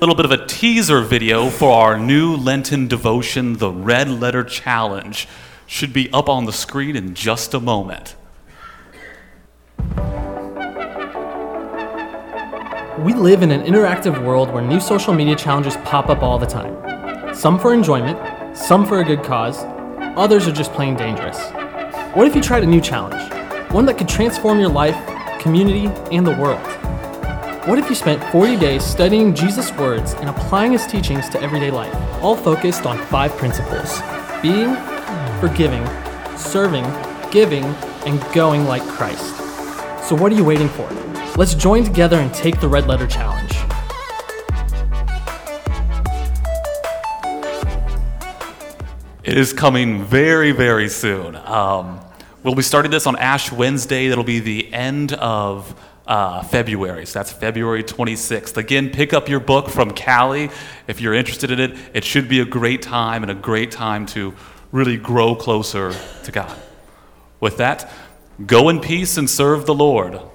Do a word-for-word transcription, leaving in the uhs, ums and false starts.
little bit of a teaser video for our new Lenten devotion, the Red Letter Challenge. Should be up on the screen in just a moment. We live in an interactive world where new social media challenges pop up all the time. Some for enjoyment, some for a good cause, others are just plain dangerous. What if you tried a new challenge? One that could transform your life, community, and the world. What if you spent forty days studying Jesus' words and applying his teachings to everyday life, all focused on five principles: being, forgiving, serving, giving, and going like Christ. So what are you waiting for? Let's join together and take the Red Letter Challenge. It is coming very, very soon. Um, we'll be starting this on Ash Wednesday. That'll be the end of uh, February. So that's February twenty-sixth. Again, pick up your book from Callie if you're interested in it. It should be a great time and a great time to really grow closer to God. With that, go in peace and serve the Lord.